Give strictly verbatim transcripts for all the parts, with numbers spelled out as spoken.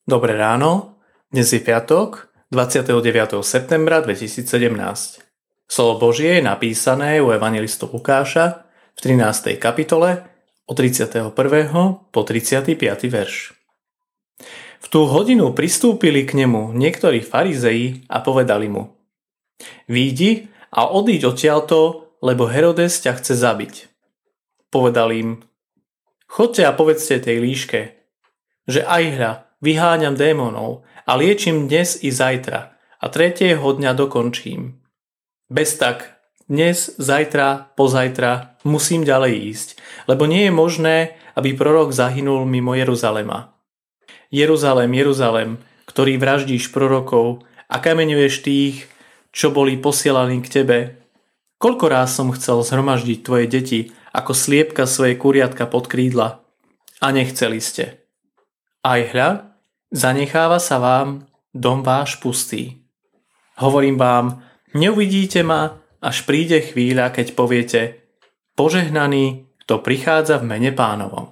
Dobré ráno, dnes je piatok, dvadsiateho deviateho septembra dvetisícsedemnásť. Slovo Božie je napísané u evangelistu Lukáša v trinástej kapitole od tridsiateho prvého po tridsiaty piaty verš. V tú hodinu pristúpili k nemu niektorí farizeji a povedali mu: Výjdi a odíď odtiaľto, lebo Herodes ťa chce zabiť. Povedal im: Chodte a povedzte tej líške, že aj hľa, vyháňam démonov a liečím dnes i zajtra a tretieho dňa dokončím. Bez tak, dnes, zajtra, pozajtra musím ďalej ísť, lebo nie je možné, aby prorok zahynul mimo Jeruzalema. Jeruzalém, Jeruzalém, ktorý vraždíš prorokov a kameňuješ tých, čo boli posielaní k tebe. Koľko ráz som chcel zhromaždiť tvoje deti, ako sliepka svoje kuriatka pod krídla, a nechceli ste. Aj hľa, zanecháva sa vám dom váš pustý. Hovorím vám, neuvidíte ma, až príde chvíľa, keď poviete: Požehnaný, kto prichádza v mene Pánovom.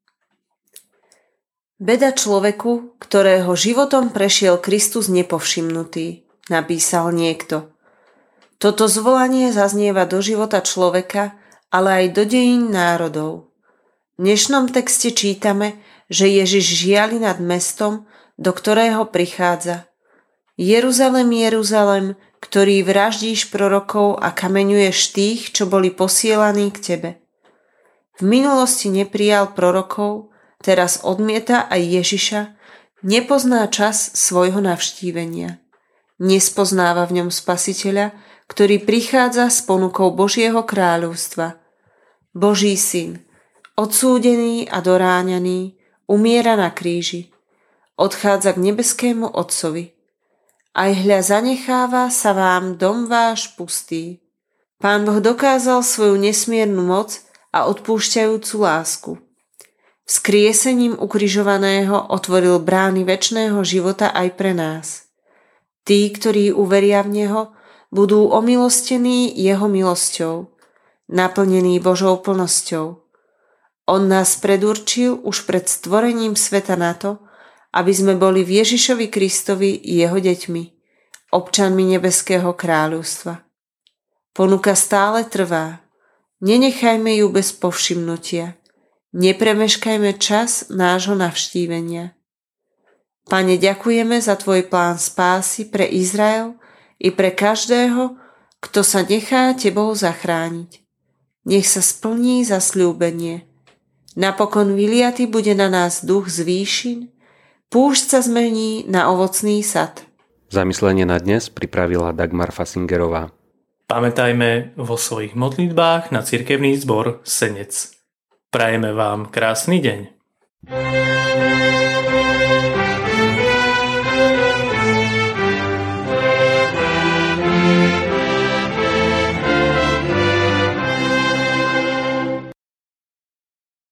Beda človeku, ktorého životom prešiel Kristus nepovšimnutý, napísal niekto. Toto zvolanie zaznieva do života človeka, ale aj do dejín národov. V dnešnom texte čítame, že Ježiš žiali nad mestom, do ktorého prichádza. Jeruzalém, Jeruzalém, ktorý vraždíš prorokov a kameňuješ tých, čo boli posielaní k tebe. V minulosti neprijal prorokov, teraz odmieta aj Ježiša, nepozná čas svojho navštívenia. Nespoznáva v ňom Spasiteľa, ktorý prichádza s ponukou Božieho kráľovstva. Boží syn, odsúdený a doráňaný, umiera na kríži. Odchádza k nebeskému Otcovi. Aj hľa, zanecháva sa vám dom váš pustý. Pán Boh dokázal svoju nesmiernu moc a odpúšťajúcu lásku. Vzkriesením ukrižovaného otvoril brány večného života aj pre nás. Tí, ktorí uveria v Neho, budú omilostení Jeho milosťou, naplnení Božou plnosťou. On nás predurčil už pred stvorením sveta na to, aby sme boli v Ježišovi Kristovi Jeho deťmi, občanmi nebeského kráľovstva. Ponuka stále trvá. Nenechajme ju bez povšimnutia. Nepremeškajme čas nášho navštívenia. Pane, ďakujeme za Tvoj plán spásy pre Izrael i pre každého, kto sa nechá Tebou zachrániť. Nech sa splní zasľúbenie. Napokon vyliaty bude na nás duch z výšin, púšť sa zmení na ovocný sad. Zamyslenie na dnes pripravila Dagmar Fasingerová. Pamätajme vo svojich modlitbách na cirkevný zbor Senec. Prajeme vám krásny deň.